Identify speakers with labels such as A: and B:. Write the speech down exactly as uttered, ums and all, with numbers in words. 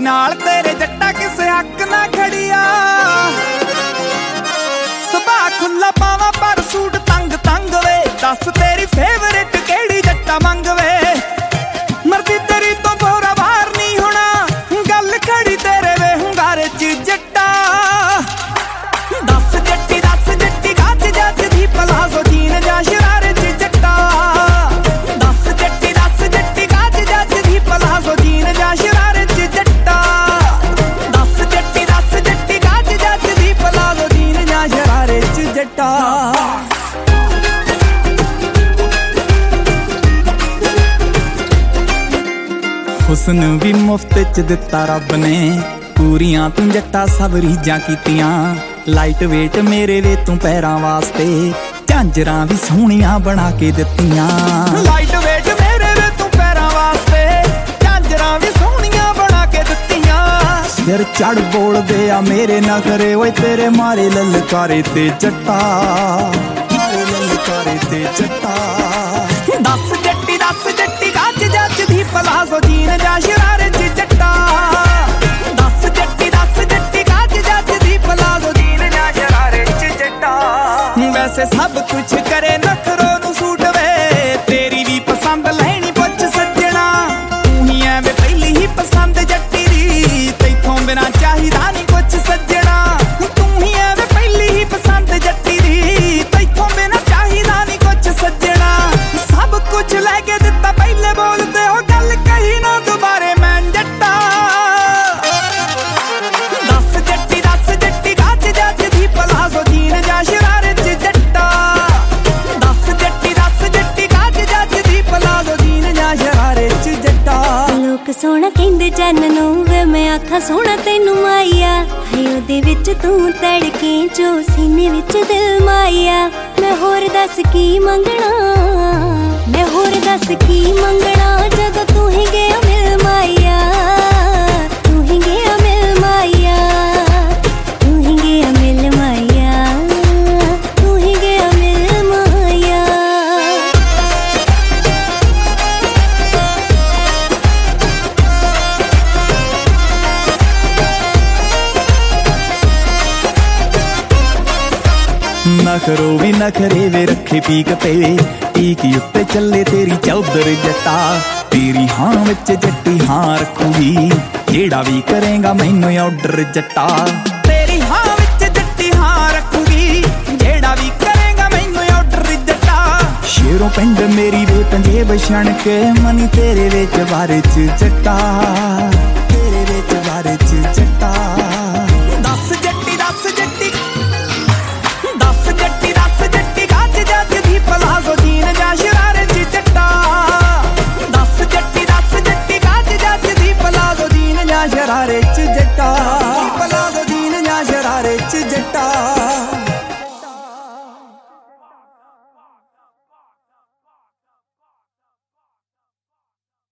A: नाल तेरे जट्टा किसे हक ना खड़िया सुभा खुला पावा पर सूट तंग तंग वे दस तेरी फेवरेट केड़ी जट्टा मंग वे मर्जी तेरी तो बोरा बाहर नहीं होना गल खड़ी तेरे वे हुंगारे च जट्टा दस जट्टी दस जट्टी गज जज दी पलाजो जीन जा शरारे च जट्टा दस जट्टी दस जट्टी गज जज दी पलाजो जीन जा शरारे च जट्टा दस जट्टी दस जट्टी गज जज दी पलाजो जीन जा शरारे च जट्टा हुस्न भी मुफ्त च दिता रब ने पूरियां तू जट्टा सब रीजां कीतियां लाइट वेट मेरे वे तू पैरां वास्ते झांजरां भी सोहणियां बना के दित्तियां लाइट वेट मेरे वे तू पैरां वास्ते झांजरां भी सोहणियां बना के दित्तियां सिर चढ़ बोलदे आ मेरे नखरे ओए तेरे मारे ललकारे ते जट्टा मारे ललकारे ते जट्टा दस जट्टी दस जट्टी गज जज दी पलाजो जीन जा शरारे च जट्टा दस जट्टी दस जट्टी गज जज दी पलाजो जीन जा शरारे च जट्टा वैसे सब कुछ करे नखरों नू सूट वे तेरी भी पसंद लैनी पुछ सज्जणा तू ही एवें पहली ही पसंद जट्टी दी तैथों बिना चाहिदा नहीं कुछ सज्जणा तू ही एवें पहली ही पसंद जट्टी दी तैथों बिना चाहिदा नहीं कुछ सज्जणा सब कुछ लेके दिता पहले बोलते हो गल कही ना दोबारे मैं जट्टा दस जट्टी दस जट्टी गज जज दी पलाजो जीन जा शरारे च जट्टा दस जट्टी दस जट्टी गज जज दी पलाजो जीन जा शरारे च जट्टा
B: लोक सोहना कहंदे चन्न नूं वे मैं आखां सोहना तैनूं माइया हाय ओदे विच तू तड़के जो सीने विच दिल माइया मैं होर दस की मंगना मैं होर दस की मंगना जदों तू ही गया मिल माइया तू ही गया मिल माइया तू ही गया मिल माइया तू ही गया मिल माइया
A: नखरो भी नखरे वे रखे पीक ते पीक उत्ते चले तेरी चौधर जट्टा तेरी हां विच जट्टी हां रखूगी जेड़ा भी करेगा मैनू ऑर्डर जट्टा तेरी हां विच जट्टी हां रखूगी जेड़ा भी करेगा मैनू ऑर्डर जट्टा शेरों पिंड मेरी वे पंजेब छण के मनी तेरे विच बारे च जट्टा तेरे विच बारे च जट्टा दस जट्टी दस जट्टी दस जट्टी दस जट्टी गज जज दी पलाजो जीन जा शरारे च जट्टा दस जट्टी दस जट्टी गज जज दी पलाजो जीन जा शरारे च जट्टा पलाजो जीन जा शरारे च जट्टा।